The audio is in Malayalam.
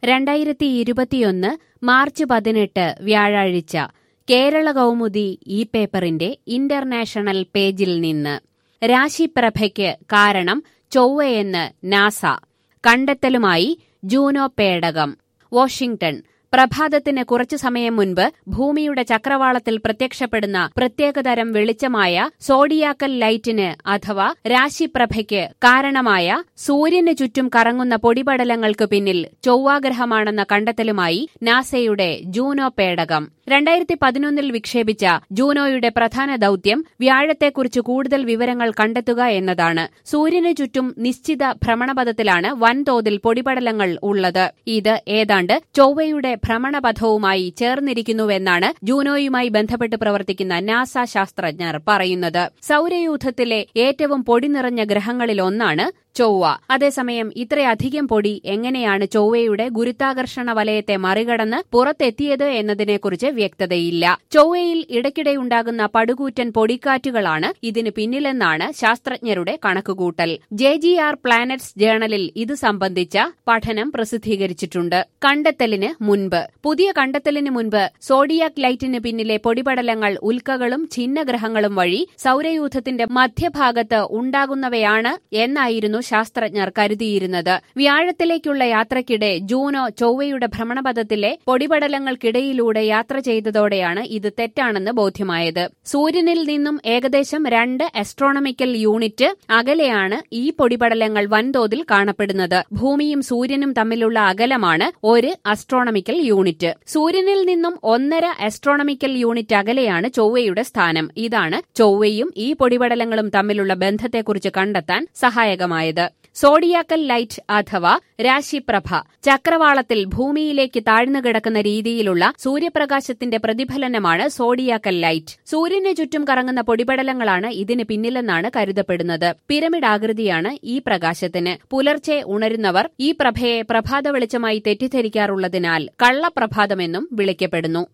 2021 മാർച്ച് 18 വ്യാഴാഴ്ച കേരള കൗമുദി ഈ പേപ്പറിന്റെ ഇന്റർനാഷണൽ പേജിൽ നിന്ന് രാശിപ്രഭയ്ക്ക് കാരണം ചൊവ്വയെന്ന് നാസ കണ്ടെത്തലുമായി ജൂനോ പേടകം. വാഷിംഗ്ടൺ. പ്രഭാതത്തിന് കുറച്ചു സമയം മുൻപ് ഭൂമിയുടെ ചക്രവാളത്തിൽ പ്രത്യക്ഷപ്പെടുന്ന പ്രത്യേകതരം വെളിച്ചമായ സോഡിയാക്കൽ ലൈറ്റിന് അഥവാ രാശിപ്രഭയ്ക്ക് കാരണമായ സൂര്യന് ചുറ്റും കറങ്ങുന്ന പൊടിപടലങ്ങൾക്ക് പിന്നിൽ ചൊവ്വാഗ്രഹമാണെന്ന കണ്ടെത്തലുമായി നാസയുടെ ജൂനോ പേടകം. 2011 വിക്ഷേപിച്ച ജൂനോയുടെ പ്രധാന ദൌത്യം വ്യാഴത്തെക്കുറിച്ച് കൂടുതൽ വിവരങ്ങൾ കണ്ടെത്തുക എന്നതാണ്. സൂര്യന് ചുറ്റും നിശ്ചിത ഭ്രമണപഥത്തിലാണ് വൻതോതിൽ പൊടിപടലങ്ങൾ ഉള്ളത്. ഇത് ഏതാണ്ട് ചൊവ്വയുടെ ഭ്രമണപഥവുമായി ചേർന്നിരിക്കുന്നുവെന്നാണ് ജൂനോയുമായി ബന്ധപ്പെട്ട് പ്രവർത്തിക്കുന്ന നാസ ശാസ്ത്രജ്ഞർ പറയുന്നത്. സൗരയൂഥത്തിലെ ഏറ്റവും പൊടി നിറഞ്ഞ ഗ്രഹങ്ങളിലൊന്നാണ് ചൊവ്വ. അതേസമയം ഇത്രയധികം പൊടി എങ്ങനെയാണ് ചൊവ്വയുടെ ഗുരുത്വാകർഷണ വലയത്തെ മറികടന്ന് പുറത്തെത്തിയത് എന്നതിനെക്കുറിച്ച് വ്യക്തതയില്ല. ചൊവ്വയിൽ ഇടയ്ക്കിടെയുണ്ടാകുന്ന പടുകൂറ്റൻ പൊടിക്കാറ്റുകളാണ് ഇതിന് പിന്നിലെന്നാണ് ശാസ്ത്രജ്ഞരുടെ കണക്കുകൂട്ടൽ. JGR പ്ലാനറ്റ്സ് ജേണലിൽ ഇത് സംബന്ധിച്ച പഠനം പ്രസിദ്ധീകരിച്ചിട്ടുണ്ട്. കണ്ടെത്തലിന് മുൻപ്. പുതിയ കണ്ടെത്തലിന് മുൻപ് സോഡിയാക് ലൈറ്റിന് പിന്നിലെ പൊടിപടലങ്ങൾ ഉൽക്കകളും ഛിന്നഗ്രഹങ്ങളും വഴി സൗരയൂഥത്തിന്റെ മധ്യഭാഗത്ത് ഉണ്ടാകുന്നവയാണ് എന്നായിരുന്നു ശാസ്ത്രജ്ഞർ കരുതിയിരുന്നത്. വ്യാഴത്തിലേക്കുള്ള യാത്രയ്ക്കിടെ ജൂനോ ചൊവ്വയുടെ ഭ്രമണപഥത്തിലെ പൊടിപടലങ്ങൾക്കിടയിലൂടെ യാത്ര ചെയ്തതോടെയാണ് ഇത് തെറ്റാണെന്ന് ബോധ്യമായത്. സൂര്യനിൽ നിന്നും ഏകദേശം 2 ആസ്ട്രോണമിക്കൽ യൂണിറ്റ് അകലെയാണ് ഈ പൊടിപടലങ്ങൾ വൻതോതിൽ കാണപ്പെടുന്നത്. ഭൂമിയും സൂര്യനും തമ്മിലുള്ള അകലമാണ് 1 ആസ്ട്രോണമിക്കൽ യൂണിറ്റ്. സൂര്യനിൽ നിന്നും 1.5 ആസ്ട്രോണമിക്കൽ യൂണിറ്റ് അകലെയാണ് ചൊവ്വയുടെ സ്ഥാനം. ഇതാണ് ചൊവ്വയും ഈ പൊടിപടലങ്ങളും തമ്മിലുള്ള ബന്ധത്തെക്കുറിച്ച് കണ്ടെത്താൻ സഹായകമായത്. സോഡിയാക്കൽ ലൈറ്റ് അഥവാ രാശിപ്രഭ ചക്രവാളത്തിൽ ഭൂമിയിലേക്ക് താഴ്ന്നുകിടക്കുന്ന രീതിയിലുള്ള സൂര്യപ്രകാശത്തിന്റെ പ്രതിഫലനമാണ് സോഡിയാക്കൽ ലൈറ്റ്. സൂര്യന് ചുറ്റും കറങ്ങുന്ന പൊടിപടലങ്ങളാണ് ഇതിന് പിന്നിലെന്നാണ് കരുതപ്പെടുന്നത്. പിരമിഡ് ആകൃതിയാണ് ഈ പ്രകാശത്തിന്. പുലർച്ചെ ഉണരുന്നവർ ഈ പ്രഭയെ പ്രഭാത വെളിച്ചമായി തെറ്റിദ്ധരിക്കാറുള്ളതിനാൽ കള്ളപ്രഭാതമെന്നും വിളിക്കപ്പെടുന്നു.